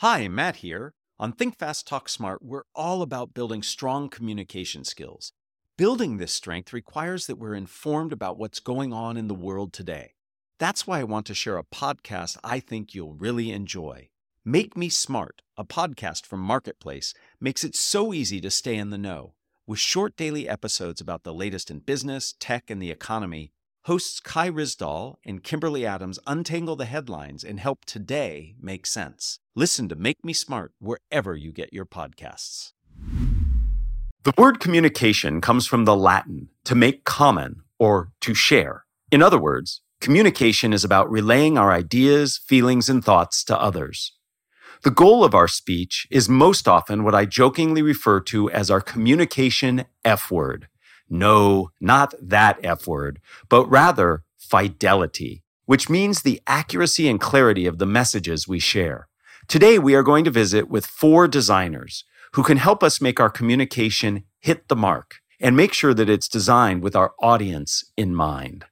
Hi, Matt here. On Think Fast, Talk Smart, we're all about building strong communication skills. Building this strength requires that we're informed about what's going on in the world today. That's why I want to share a podcast I think you'll really enjoy. Make Me Smart, a podcast from Marketplace, makes it so easy to stay in the know. With short daily episodes about the latest in business, tech, and the economy, hosts Kai Rizdal and Kimberly Adams untangle the headlines and help today make sense. Listen to Make Me Smart wherever you get your podcasts. The word communication comes from the Latin to make common or to share. In other words, communication is about relaying our ideas, feelings, and thoughts to others. The goal of our speech is most often what I jokingly refer to as our communication F word. No, not that F word, but rather fidelity, which means the accuracy and clarity of the messages we share. Today, we are going to visit with 4 designers who can help us make our communication hit the mark and make sure that it's designed with our audience in mind.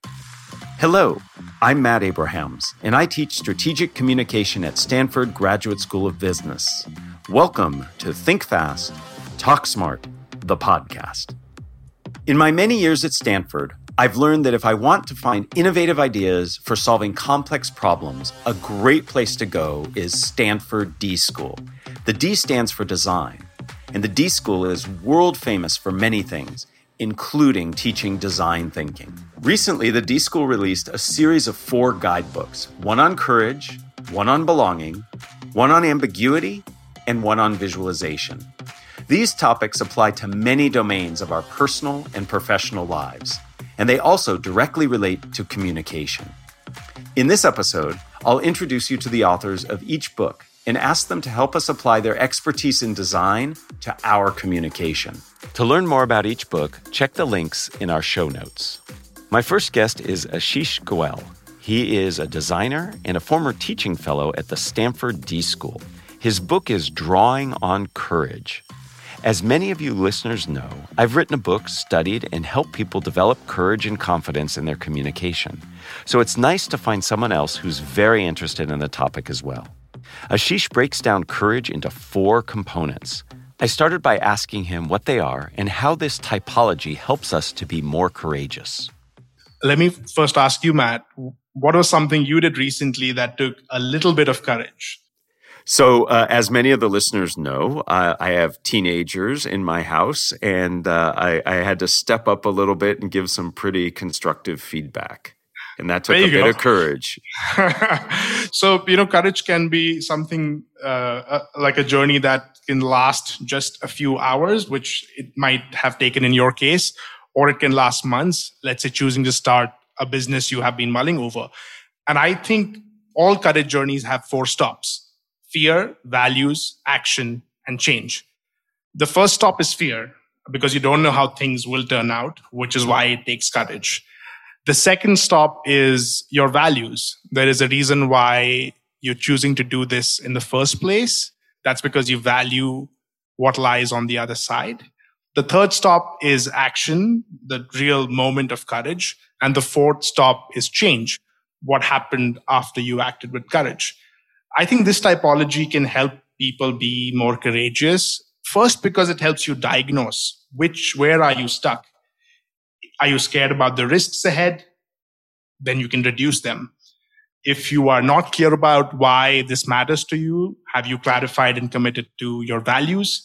Hello, I'm Matt Abrahams, and I teach strategic communication at Stanford Graduate School of Business. Welcome to Think Fast, Talk Smart, the podcast. In my many years at Stanford, I've learned that if I want to find innovative ideas for solving complex problems, a great place to go is Stanford D School. The D stands for design, and the D School is world famous for many things, including teaching design thinking. Recently, the D School released a series of 4 guidebooks, one on courage, one on belonging, one on ambiguity, and one on visualization. These topics apply to many domains of our personal and professional lives, and they also directly relate to communication. In this episode, I'll introduce you to the authors of each book and ask them to help us apply their expertise in design to our communication. To learn more about each book, check the links in our show notes. My first guest is Ashish Goel. He is a designer and a former teaching fellow at the Stanford D School. His book is Drawing on Courage. As many of you listeners know, I've written a book, studied, and helped people develop courage and confidence in their communication. So it's nice to find someone else who's very interested in the topic as well. Ashish breaks down courage into 4 components. I started by asking him what they are and how this typology helps us to be more courageous. Let me first ask you, Matt, what was something you did recently that took a little bit of courage? So, as many of the listeners know, I have teenagers in my house, and I had to step up a little bit and give some pretty constructive feedback. And that took a bit of courage. So, courage can be something like a journey that can last just a few hours, which it might have taken in your case, or it can last months. Let's say choosing to start a business you have been mulling over. And I think all courage journeys have 4 stops: fear, values, action, and change. The first stop is fear, because you don't know how things will turn out, which is why it takes courage. The second stop is your values. There is a reason why you're choosing to do this in the first place. That's because you value what lies on the other side. The third stop is action, the real moment of courage. And the fourth stop is change, what happened after you acted with courage. I think this typology can help people be more courageous. First, because it helps you diagnose where are you stuck. Are you scared about the risks ahead? Then you can reduce them. If you are not clear about why this matters to you, have you clarified and committed to your values?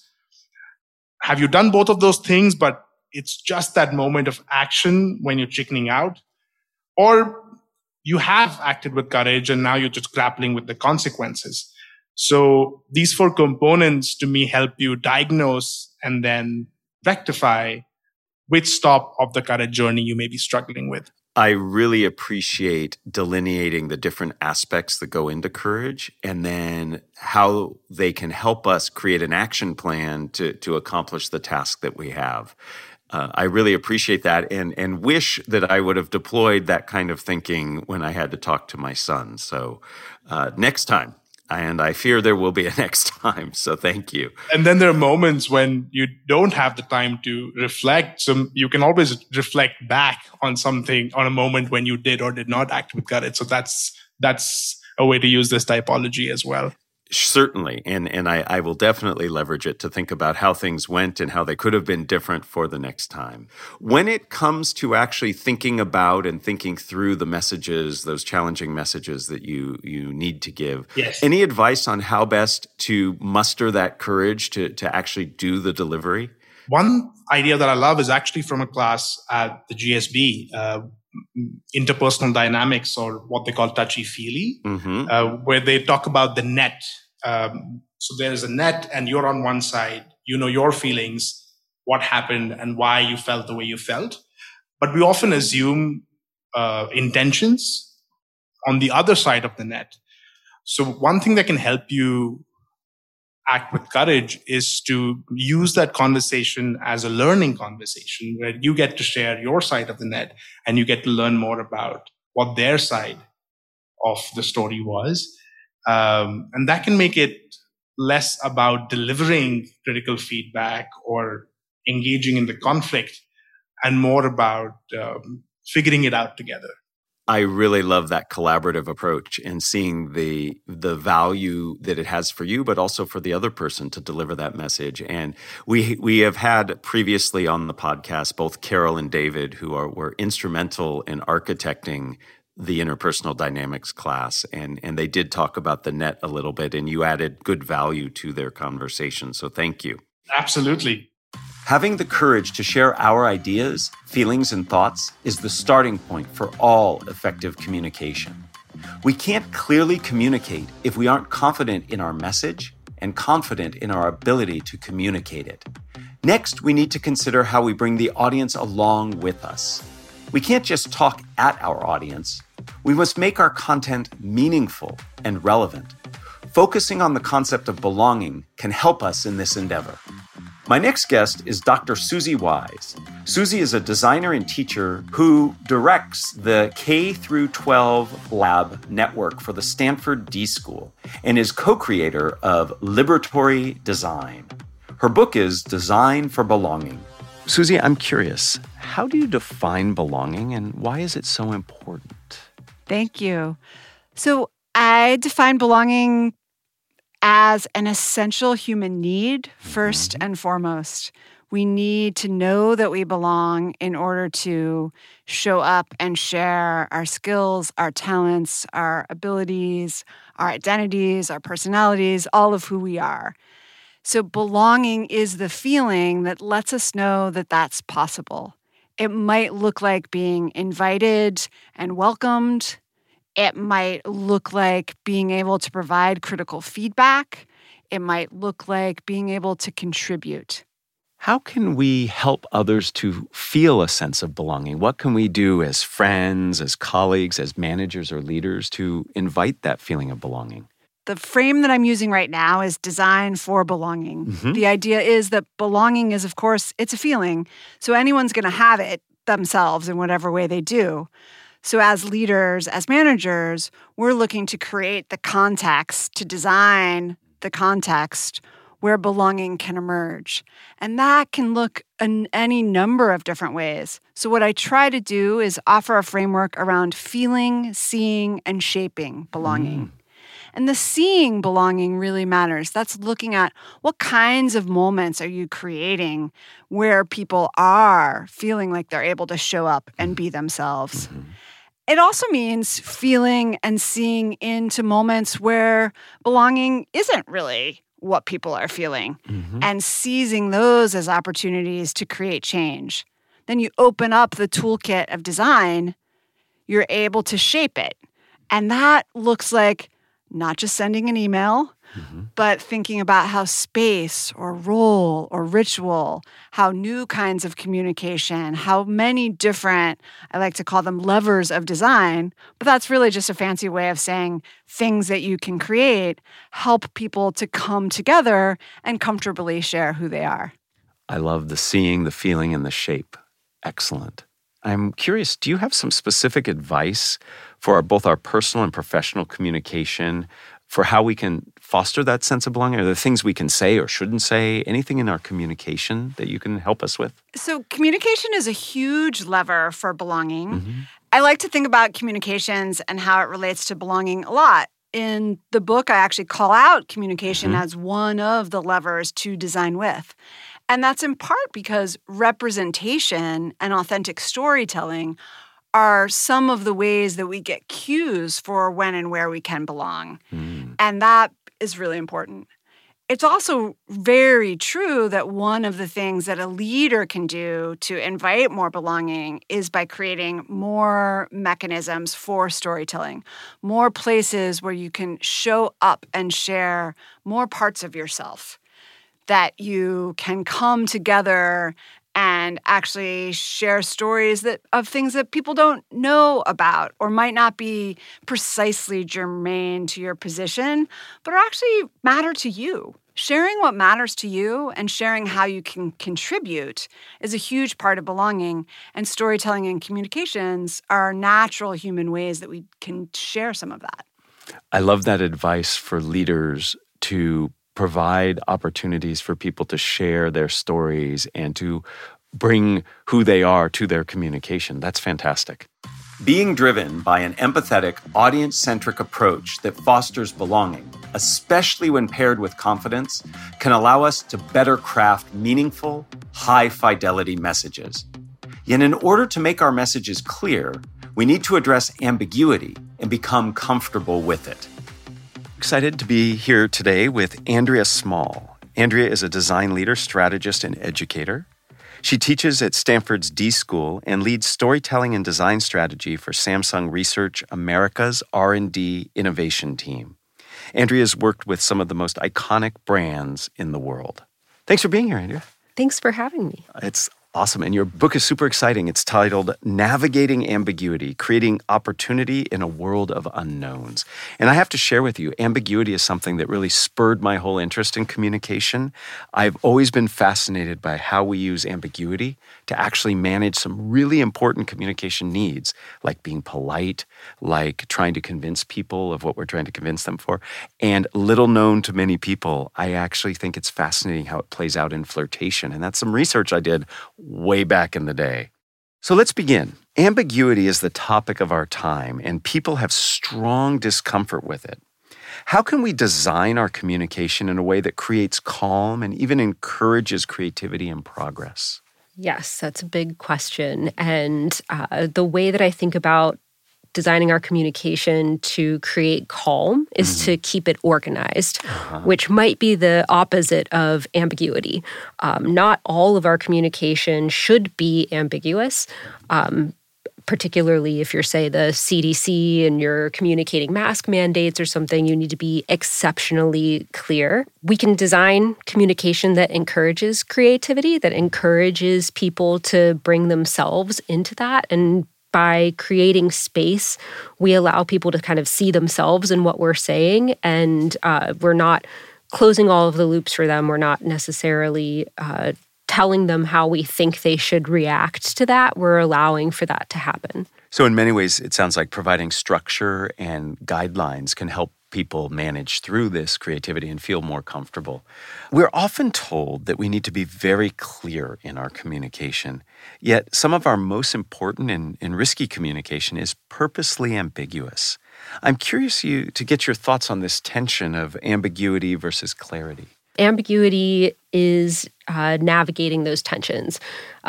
Have you done both of those things, but it's just that moment of action when you're chickening out? Or you have acted with courage and now you're just grappling with the consequences. So these 4 components to me help you diagnose and then rectify which stop of the courage journey you may be struggling with. I really appreciate delineating the different aspects that go into courage and then how they can help us create an action plan to accomplish the task that we have. I really appreciate that and wish that I would have deployed that kind of thinking when I had to talk to my son. So next time. And I fear there will be a next time. So thank you. And then there are moments when you don't have the time to reflect. So you can always reflect back on something, on a moment when you did or did not act with courage. So that's a way to use this typology as well. Certainly. And I will definitely leverage it to think about how things went and how they could have been different for the next time. When it comes to actually thinking about and thinking through the messages, those challenging messages that you need to give, yes. Any advice on how best to muster that courage to actually do the delivery? One idea that I love is actually from a class at the GSB, interpersonal dynamics, or what they call touchy-feely, where they talk about the net. So there's a net and you're on one side, you know your feelings, what happened and why you felt the way you felt. But we often assume intentions on the other side of the net. So one thing that can help you act with courage is to use that conversation as a learning conversation where you get to share your side of the net and you get to learn more about what their side of the story was. And that can make it less about delivering critical feedback or engaging in the conflict and more about figuring it out together. I really love that collaborative approach and seeing the value that it has for you, but also for the other person to deliver that message. And we have had previously on the podcast both Carol and David, who were instrumental in architecting the interpersonal dynamics class, and they did talk about the net a little bit, and you added good value to their conversation. So thank you. Absolutely. Having the courage to share our ideas, feelings, and thoughts is the starting point for all effective communication. We can't clearly communicate if we aren't confident in our message and confident in our ability to communicate it. Next, we need to consider how we bring the audience along with us. We can't just talk at our audience. We must make our content meaningful and relevant. Focusing on the concept of belonging can help us in this endeavor. My next guest is Dr. Susie Wise. Susie is a designer and teacher who directs the K-12 lab network for the Stanford D School and is co-creator of Liberatory Design. Her book is Design for Belonging. Susie, I'm curious, how do you define belonging and why is it so important? Thank you. So I define belonging as an essential human need, first and foremost. We need to know that we belong in order to show up and share our skills, our talents, our abilities, our identities, our personalities, all of who we are. So belonging is the feeling that lets us know that that's possible. It might look like being invited and welcomed. It might look like being able to provide critical feedback. It might look like being able to contribute. How can we help others to feel a sense of belonging? What can we do as friends, as colleagues, as managers or leaders to invite that feeling of belonging? The frame that I'm using right now is design for belonging. The idea is that belonging is, of course, it's a feeling. So anyone's going to have it themselves in whatever way they do. So as leaders, as managers, we're looking to create the context, to design the context where belonging can emerge. And that can look in any number of different ways. So what I try to do is offer a framework around feeling, seeing, and shaping belonging. And the seeing belonging really matters. That's looking at what kinds of moments are you creating where people are feeling like they're able to show up and be themselves. It also means feeling and seeing into moments where belonging isn't really what people are feeling and seizing those as opportunities to create change. Then you open up the toolkit of design, you're able to shape it. And that looks like not just sending an email, but thinking about how space or role or ritual, how new kinds of communication, how many different, I like to call them levers of design, but that's really just a fancy way of saying things that you can create help people to come together and comfortably share who they are. I love the seeing, the feeling, and the shape. Excellent. I'm curious, do you have some specific advice for both our personal and professional communication for how we can foster that sense of belonging? Are there things we can say or shouldn't say? Anything in our communication that you can help us with? So communication is a huge lever for belonging. I like to think about communications and how it relates to belonging a lot in the book, I actually call out communication as one of the levers to design with. And that's in part because representation and authentic storytelling are some of the ways that we get cues for when and where we can belong. And that is really important. It's also very true that one of the things that a leader can do to invite more belonging is by creating more mechanisms for storytelling, more places where you can show up and share more parts of yourself, that you can come together and actually share stories of things that people don't know about or might not be precisely germane to your position, but actually matter to you. Sharing what matters to you and sharing how you can contribute is a huge part of belonging, and storytelling and communications are natural human ways that we can share some of that. I love that advice for leaders to provide opportunities for people to share their stories and to bring who they are to their communication. That's fantastic. Being driven by an empathetic, audience-centric approach that fosters belonging, especially when paired with confidence, can allow us to better craft meaningful, high-fidelity messages. Yet in order to make our messages clear, we need to address ambiguity and become comfortable with it. Excited to be here today with Andrea Small. Andrea is a design leader, strategist, and educator. She teaches at Stanford's D School and leads storytelling and design strategy for Samsung Research America's R&D innovation team. Andrea's worked with some of the most iconic brands in the world. Thanks for being here, Andrea. Thanks for having me. It's awesome. And your book is super exciting. It's titled Navigating Ambiguity, Creating Opportunity in a World of Unknowns. And I have to share with you, ambiguity is something that really spurred my whole interest in communication. I've always been fascinated by how we use ambiguity to actually manage some really important communication needs, like being polite, like trying to convince people of what we're trying to convince them for. And little known to many people, I actually think it's fascinating how it plays out in flirtation. And that's some research I did way back in the day. So let's begin. Ambiguity is the topic of our time, and people have strong discomfort with it. How can we design our communication in a way that creates calm and even encourages creativity and progress? Yes, that's a big question. And the way that I think about designing our communication to create calm is to keep it organized, which might be the opposite of ambiguity. Not all of our communication should be ambiguous, particularly if you're, say, the CDC and you're communicating mask mandates or something, you need to be exceptionally clear. We can design communication that encourages creativity, that encourages people to bring themselves into that. And by creating space, we allow people to kind of see themselves in what we're saying, and we're not closing all of the loops for them. We're not necessarily telling them how we think they should react to that. We're allowing for that to happen. So in many ways, it sounds like providing structure and guidelines can help people manage through this creativity and feel more comfortable. We're often told that we need to be very clear in our communication, yet some of our most important and risky communication is purposely ambiguous. I'm curious to get your thoughts on this tension of ambiguity versus clarity. Ambiguity is navigating those tensions.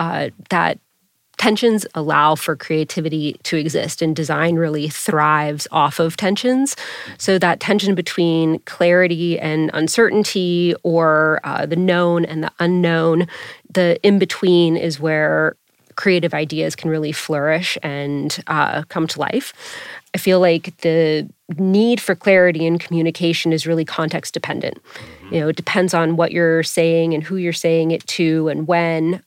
That tensions allow for creativity to exist, and design really thrives off of tensions. So that tension between clarity and uncertainty, or the known and the unknown, the in-between is where creative ideas can really flourish and come to life. I feel like the need for clarity in communication is really context dependent. It depends on what you're saying and who you're saying it to and when.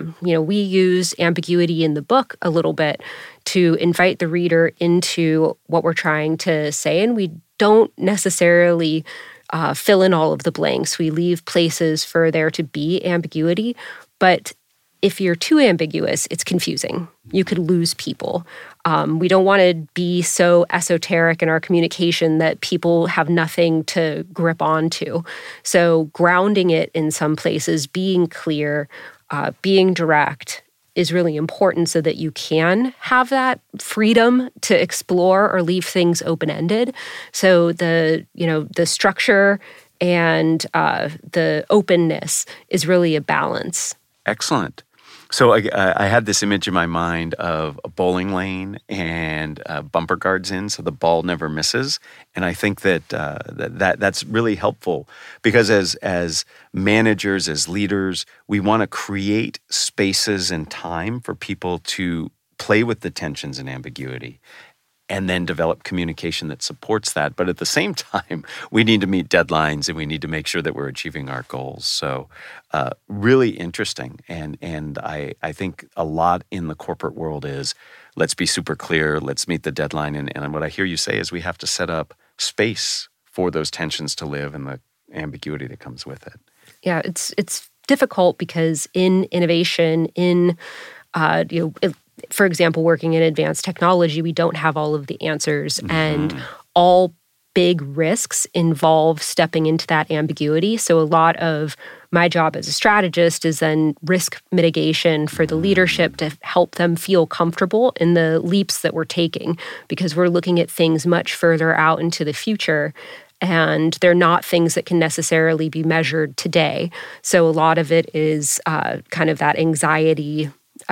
We use ambiguity in the book a little bit to invite the reader into what we're trying to say, and we don't necessarily fill in all of the blanks. We leave places for there to be ambiguity, but if you're too ambiguous, it's confusing. You could lose people. We don't want to be so esoteric in our communication that people have nothing to grip onto. So grounding it in some places, being clear, being direct, is really important so that you can have that freedom to explore or leave things open-ended. So the structure and the openness is really a balance. Excellent. So I had this image in my mind of a bowling lane and bumper guards in so the ball never misses. And I think that's really helpful because as managers, as leaders, we want to create spaces and time for people to play with the tensions and ambiguity and then develop communication that supports that. But at the same time, we need to meet deadlines and we need to make sure that we're achieving our goals. So really interesting. And I think a lot in the corporate world is let's be super clear, let's meet the deadline. And what I hear you say is we have to set up space for those tensions to live and the ambiguity that comes with it. Yeah, it's difficult because in innovation, for example, working in advanced technology, we don't have all of the answers, and all big risks involve stepping into that ambiguity. So a lot of my job as a strategist is then risk mitigation for the leadership to help them feel comfortable in the leaps that we're taking, because we're looking at things much further out into the future. And they're not things that can necessarily be measured today. So a lot of it is kind of that anxiety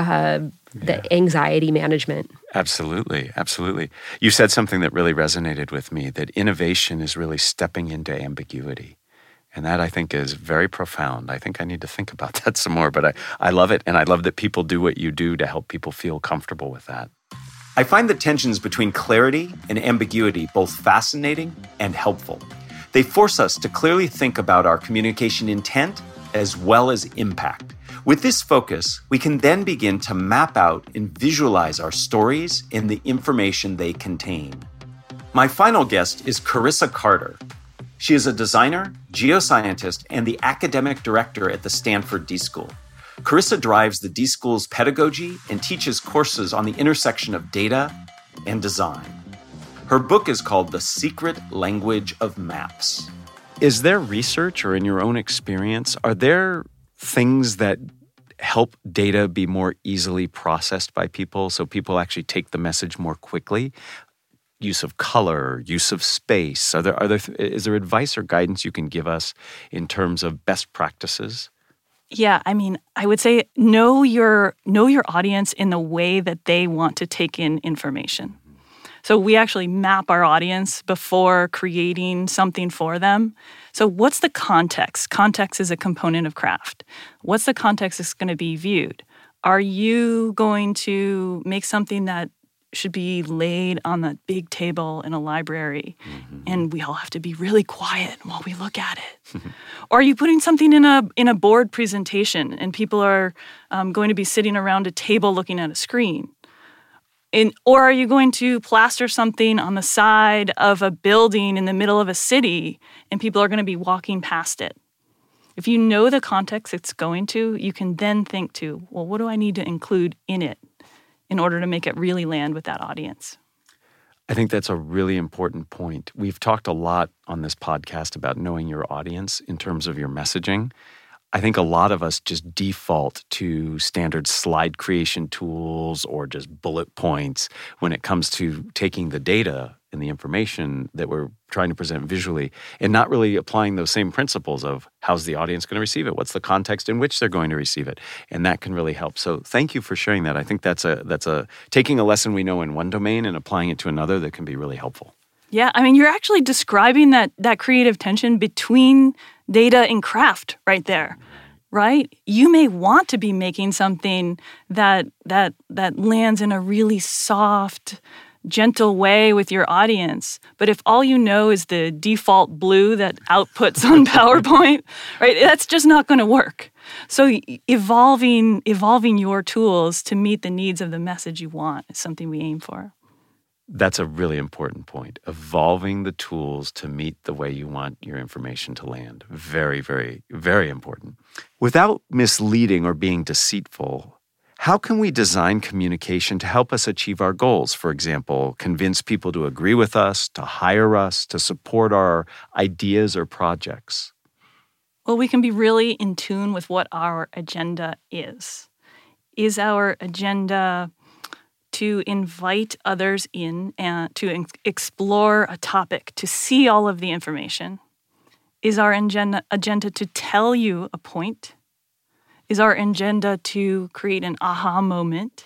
anxiety management. Absolutely, absolutely. You said something that really resonated with me, that innovation is really stepping into ambiguity. And that I think is very profound. I think I need to think about that some more, but I love it. And I love that people do what you do to help people feel comfortable with that. I find the tensions between clarity and ambiguity both fascinating and helpful. They force us to clearly think about our communication intent as well as impact. With this focus, we can then begin to map out and visualize our stories and the information they contain. My final guest is Carissa Carter. She is a designer, geoscientist, and the academic director at the Stanford D-School. Carissa drives the D-School's pedagogy and teaches courses on the intersection of data and design. Her book is called The Secret Language of Maps. Is there research, or in your own experience, are there things that help data be more easily processed by people so people actually take the message more quickly? Use of color, use of space. Is there advice or guidance you can give us in terms of best practices? Yeah, I mean, I would say know your audience in the way that they want to take in information. So we actually map our audience before creating something for them. So what's the context? Context is a component of craft. What's the context that's going to be viewed? Are you going to make something that should be laid on the big table in a library and we all have to be really quiet while we look at it? Or are you putting something in a board presentation and people are going to be sitting around a table looking at a screen? Or are you going to plaster something on the side of a building in the middle of a city and people are going to be walking past it? If you know the context it's going to, you can then think to, well, what do I need to include in it in order to make it really land with that audience? I think that's a really important point. We've talked a lot on this podcast about knowing your audience in terms of your messaging. I think a lot of us just default to standard slide creation tools or just bullet points when it comes to taking the data and the information that we're trying to present visually and not really applying those same principles of how's the audience going to receive it? What's the context in which they're going to receive it? And that can really help. So thank you for sharing that. I think that's taking a lesson we know in one domain and applying it to another that can be really helpful. Yeah, I mean, you're actually describing that creative tension between data and craft right there, right? You may want to be making something that lands in a really soft, gentle way with your audience. But if all you know is the default blue that outputs on PowerPoint, right, that's just not going to work. So evolving your tools to meet the needs of the message you want is something we aim for. That's a really important point. Evolving the tools to meet the way you want your information to land. Very, very, very important. Without misleading or being deceitful, how can we design communication to help us achieve our goals? For example, convince people to agree with us, to hire us, to support our ideas or projects? Well, we can be really in tune with what our agenda is. Is our agenda to invite others in and to explore a topic, to see all of the information? Is our agenda to tell you a point? Is our agenda to create an aha moment?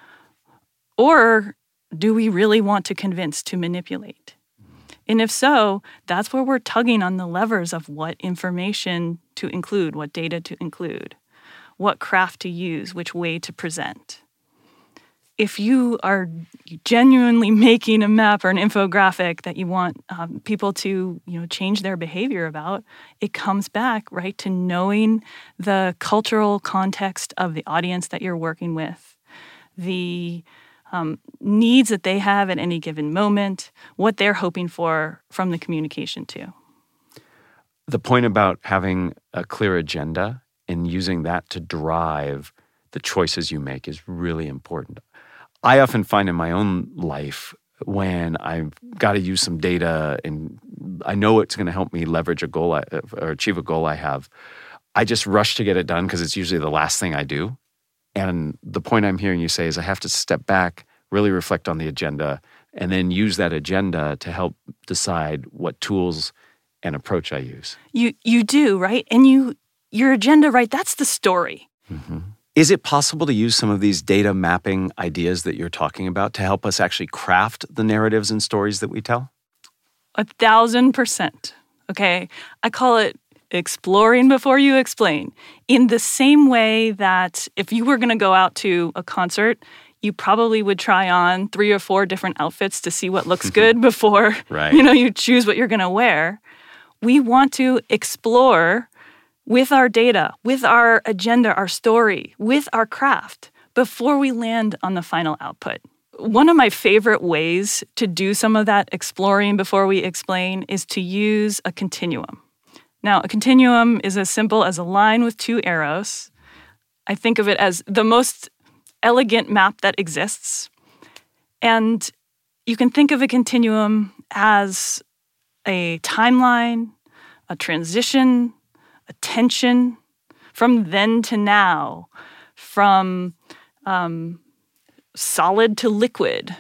Or do we really want to convince, to manipulate? And if so, that's where we're tugging on the levers of what information to include, what data to include, what craft to use, which way to present. If you are genuinely making a map or an infographic that you want people to change their behavior about, it comes back, right, to knowing the cultural context of the audience that you're working with, the needs that they have at any given moment, what they're hoping for from the communication too. The point about having a clear agenda and using that to drive the choices you make is really important. I often find in my own life when I've got to use some data and I know it's going to help me leverage a goal or achieve a goal I have, I just rush to get it done because it's usually the last thing I do. And the point I'm hearing you say is I have to step back, really reflect on the agenda, and then use that agenda to help decide what tools and approach I use. You do, right? And your agenda, right, that's the story. Mm-hmm. Is it possible to use some of these data mapping ideas that you're talking about to help us actually craft the narratives and stories that we tell? 1,000%. Okay. I call it exploring before you explain. In the same way that if you were going to go out to a concert, you probably would try on 3 or 4 different outfits to see what looks good before right. You choose what you're going to wear. We want to explore with our data, with our agenda, our story, with our craft, before we land on the final output. One of my favorite ways to do some of that exploring before we explain is to use a continuum. Now, a continuum is as simple as a line with 2 arrows. I think of it as the most elegant map that exists. And you can think of a continuum as a timeline, a transition, a tension from then to now, from solid to liquid,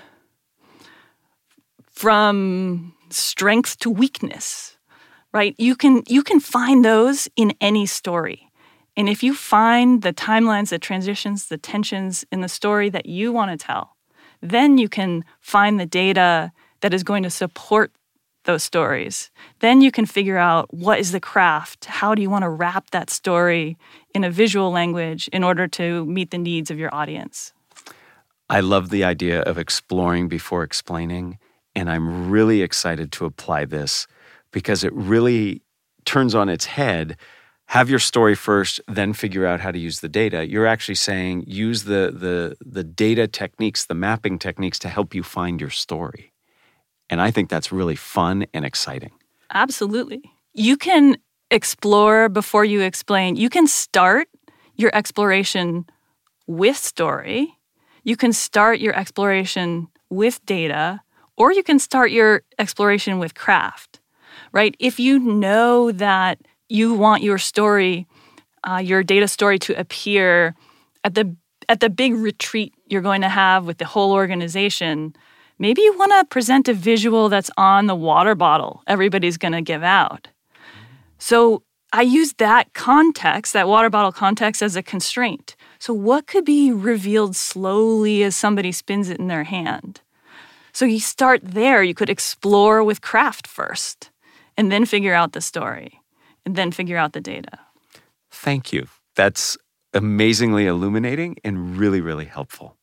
from strength to weakness, right? You can find those in any story. And if you find the timelines, the transitions, the tensions in the story that you want to tell, then you can find the data that is going to support those stories. Then you can figure out what is the craft, how do you want to wrap that story in a visual language in order to meet the needs of your audience. I love the idea of exploring before explaining, and I'm really excited to apply this because it really turns on its head. Have your story first, then figure out how to use the data. You're actually saying use the data techniques, the mapping techniques to help you find your story. And I think that's really fun and exciting. Absolutely. You can explore before you explain. You can start your exploration with story. You can start your exploration with data, or you can start your exploration with craft, right? If you know that you want your story, your data story to appear at the big retreat you're going to have with the whole organization, maybe you want to present a visual that's on the water bottle everybody's going to give out. So I use that context, that water bottle context, as a constraint. So what could be revealed slowly as somebody spins it in their hand? So you start there. You could explore with craft first, and then figure out the story, and then figure out the data. Thank you. That's amazingly illuminating and really, really helpful.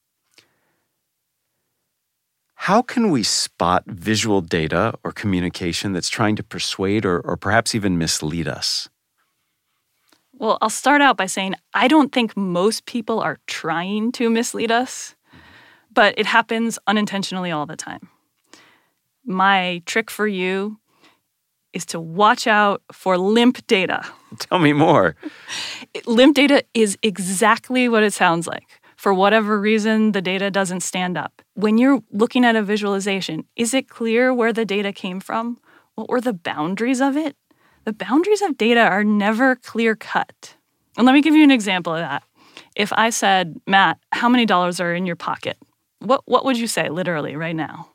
How can we spot visual data or communication that's trying to persuade or perhaps even mislead us? Well, I'll start out by saying I don't think most people are trying to mislead us, but it happens unintentionally all the time. My trick for you is to watch out for limp data. Tell me more. Limp data is exactly what it sounds like. For whatever reason, the data doesn't stand up. When you're looking at a visualization, is it clear where the data came from? What were the boundaries of it? The boundaries of data are never clear-cut. And let me give you an example of that. If I said, Matt, how many dollars are in your pocket? What would you say literally right now?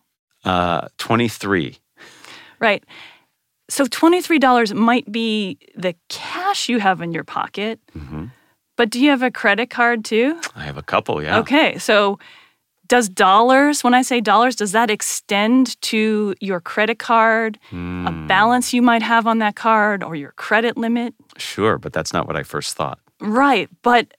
23. Right. So $23 might be the cash you have in your pocket, but do you have a credit card too? I have a couple, yeah. Okay, so does dollars, when I say dollars, does that extend to your credit card, a balance you might have on that card, or your credit limit? Sure, but that's not what I first thought. Right, but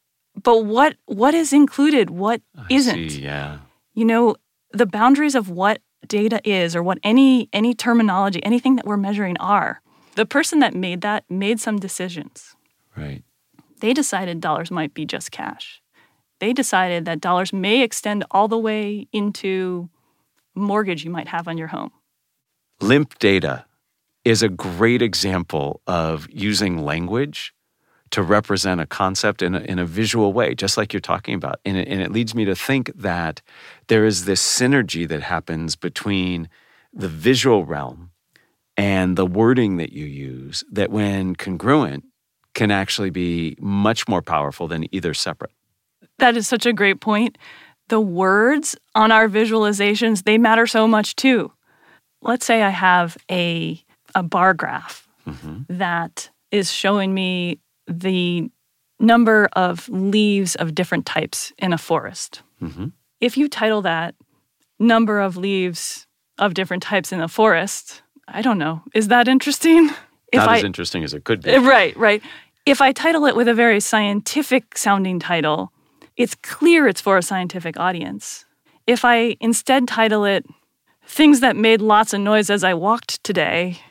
what is included, what isn't? I see, yeah. You know, the boundaries of what data is, or what any terminology, anything that we're measuring are. The person that made that made some decisions. Right. They decided dollars might be just cash. They decided that dollars may extend all the way into mortgage you might have on your home. Limp data is a great example of using language to represent a concept in a visual way, just like you're talking about. And it leads me to think that there is this synergy that happens between the visual realm and the wording that you use that, when congruent, can actually be much more powerful than either separate. That is such a great point. The words on our visualizations, they matter so much too. Let's say I have a bar graph that is showing me the number of leaves of different types in a forest. If you title that number of leaves of different types in a forest, I don't know, is that interesting? Not as interesting as it could be. Right. If I title it with a very scientific sounding title, it's clear it's for a scientific audience. If I instead title it Things That Made Lots of Noise As I Walked Today,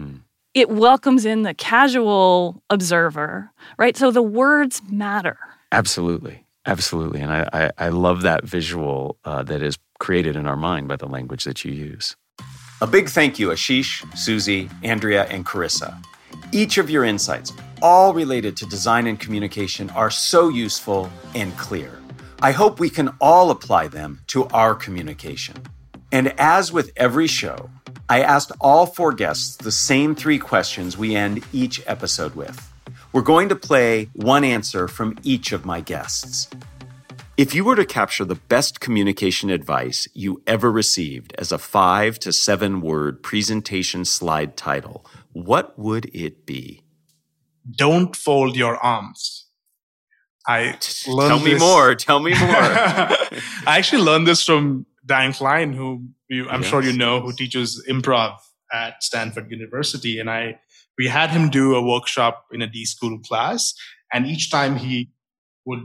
it welcomes in the casual observer, right? So the words matter. Absolutely. And I love that visual that is created in our mind by the language that you use. A big thank you, Ashish, Susie, Andrea, and Carissa. Each of your insights, all related to design and communication, are so useful and clear. I hope we can all apply them to our communication. And as with every show, I asked all 4 guests the same 3 questions we end each episode with. We're going to play one answer from each of my guests. If you were to capture the best communication advice you ever received as a 5 to 7 word presentation slide title, what would it be? Don't fold your arms. Tell me more. I actually learned this from Dan Klein, who I'm sure you know, who teaches improv at Stanford University. And we had him do a workshop in a D-School class. And each time he would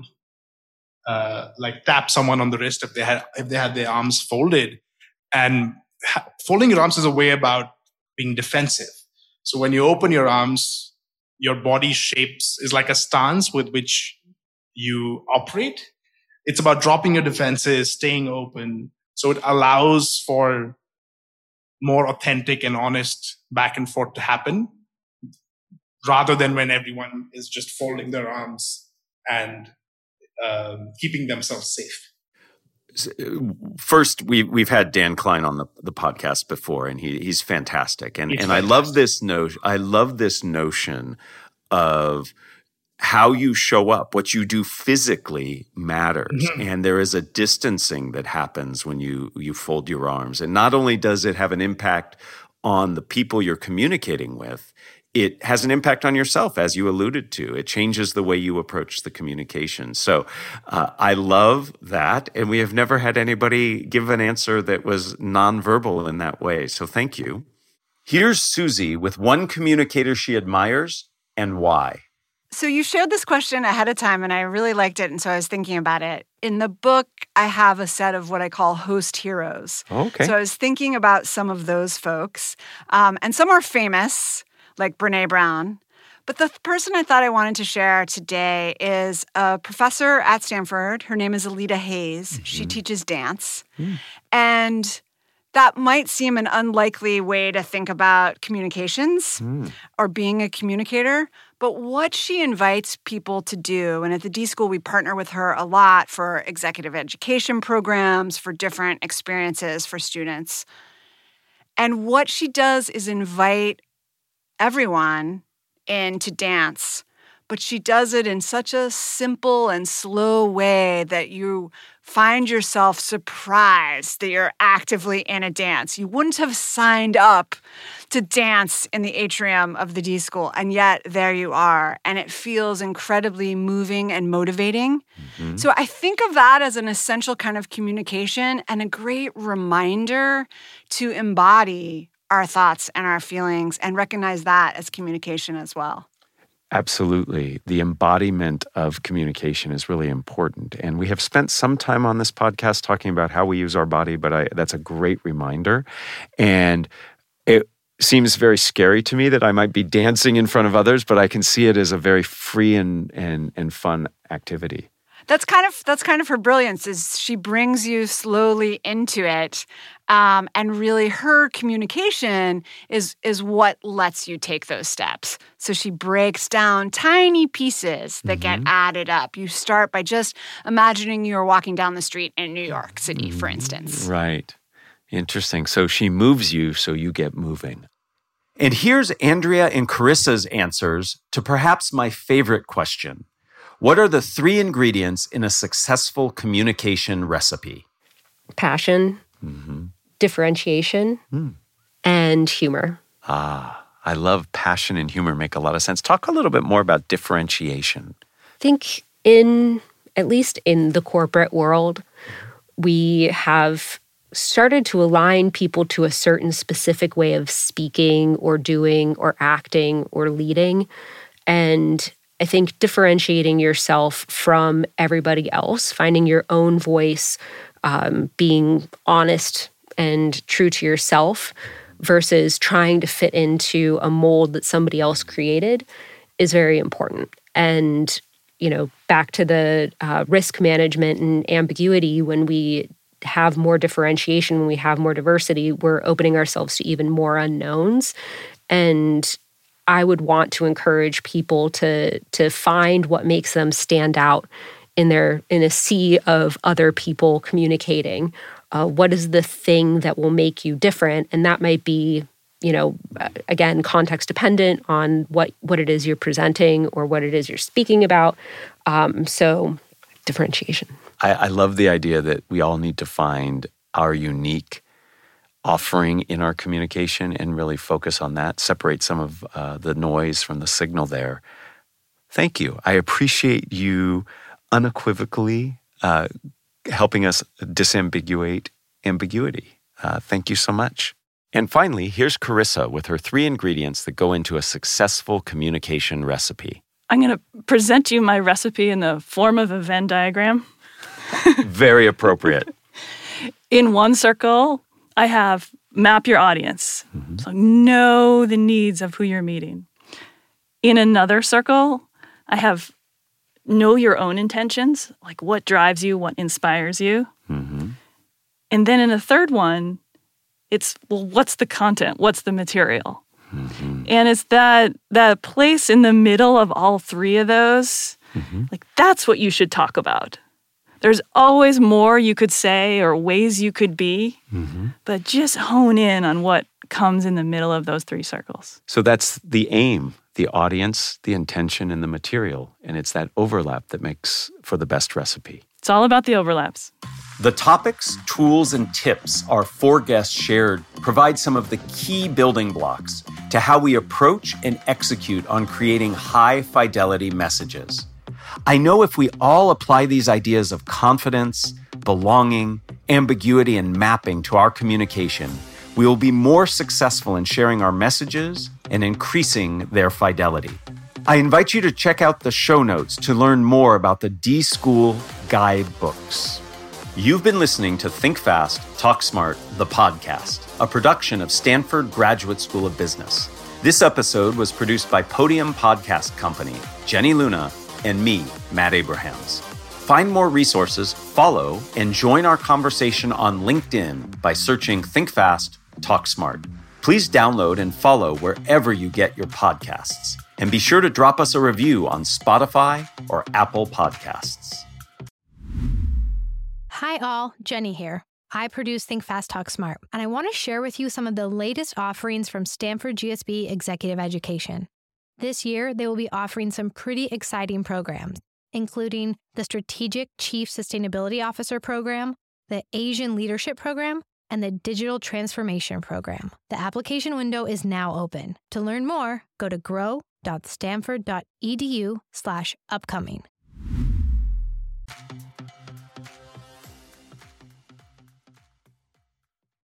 tap someone on the wrist if they had their arms folded. And folding your arms is a way about being defensive. So when you open your arms, your body shapes is like a stance with which you operate. It's about dropping your defenses, staying open. So it allows for more authentic and honest back and forth to happen, rather than when everyone is just folding their arms and keeping themselves safe. First, we've had Dan Klein on the podcast before, and he's fantastic. And I love this notion. I love this notion of how you show up, what you do physically matters. And there is a distancing that happens when you fold your arms. And not only does it have an impact on the people you're communicating with, it has an impact on yourself, as you alluded to. It changes the way you approach the communication. So I love that. And we have never had anybody give an answer that was nonverbal in that way. So thank you. Here's Susie with one communicator she admires and why. So you shared this question ahead of time, and I really liked it, and so I was thinking about it. In the book, I have a set of what I call host heroes. Okay. So I was thinking about some of those folks, and some are famous, like Brené Brown. But the person I thought I wanted to share today is a professor at Stanford. Her name is Alita Hayes. She teaches dance. And that might seem an unlikely way to think about communications or being a communicator. But what she invites people to do, and at the D-School we partner with her a lot for executive education programs, for different experiences for students. And what she does is invite everyone in to dance, but she does it in such a simple and slow way that you find yourself surprised that you're actively in a dance. You wouldn't have signed up to dance in the atrium of the D School, and yet there you are. And it feels incredibly moving and motivating. Mm-hmm. So I think of that as an essential kind of communication and a great reminder to embody our thoughts and our feelings and recognize that as communication as well. Absolutely. The embodiment of communication is really important. And we have spent some time on this podcast talking about how we use our body, but that's a great reminder. And it seems very scary to me that I might be dancing in front of others, but I can see it as a very free and fun activity. That's kind of her brilliance, is she brings you slowly into it. And really her communication is what lets you take those steps. So she breaks down tiny pieces that get added up. You start by just imagining you're walking down the street in New York City, for instance. Right. Interesting. So she moves you so you get moving. And here's Andrea and Carissa's answers to perhaps my favorite question. What are the 3 ingredients in a successful communication recipe? Passion, differentiation, and humor. I love passion and humor, make a lot of sense. Talk a little bit more about differentiation. I think at least in the corporate world, we have started to align people to a certain specific way of speaking or doing or acting or leading. And I think differentiating yourself from everybody else, finding your own voice, being honest and true to yourself versus trying to fit into a mold that somebody else created is very important. And, back to the risk management and ambiguity, when we have more differentiation, when we have more diversity, we're opening ourselves to even more unknowns. And I would want to encourage people to find what makes them stand out in a sea of other people communicating. What is the thing that will make you different? And that might be, again, context dependent on what it is you're presenting or what it is you're speaking about. So differentiation. I love the idea that we all need to find our unique offering in our communication and really focus on that, separate some of the noise from the signal there. Thank you. I appreciate you unequivocally helping us disambiguate ambiguity. Thank you so much. And finally, here's Carissa with her 3 ingredients that go into a successful communication recipe. I'm going to present you my recipe in the form of a Venn diagram. Very appropriate. In one circle, I have map your audience. So know the needs of who you're meeting. In another circle, I have know your own intentions, like what drives you, what inspires you. And then in a third one, it's, what's the content? What's the material? And it's that place in the middle of all 3 of those, like that's what you should talk about. There's always more you could say or ways you could be, but just hone in on what comes in the middle of those 3 circles. So that's the aim, the audience, the intention, and the material. And it's that overlap that makes for the best recipe. It's all about the overlaps. The topics, tools, and tips our 4 guests shared provide some of the key building blocks to how we approach and execute on creating high-fidelity messages. I know if we all apply these ideas of confidence, belonging, ambiguity, and mapping to our communication, we will be more successful in sharing our messages and increasing their fidelity. I invite you to check out the show notes to learn more about the D-School guidebooks. You've been listening to Think Fast, Talk Smart, the podcast, a production of Stanford Graduate School of Business. This episode was produced by Podium Podcast Company, Jenny Luna, and me, Matt Abrahams. Find more resources, follow, and join our conversation on LinkedIn by searching Think Fast, Talk Smart. Please download and follow wherever you get your podcasts. And be sure to drop us a review on Spotify or Apple Podcasts. Hi all, Jenny here. I produce Think Fast, Talk Smart, and I want to share with you some of the latest offerings from Stanford GSB Executive Education. This year, they will be offering some pretty exciting programs, including the Strategic Chief Sustainability Officer Program, the Asian Leadership Program, and the Digital Transformation Program. The application window is now open. To learn more, go to grow.stanford.edu/upcoming.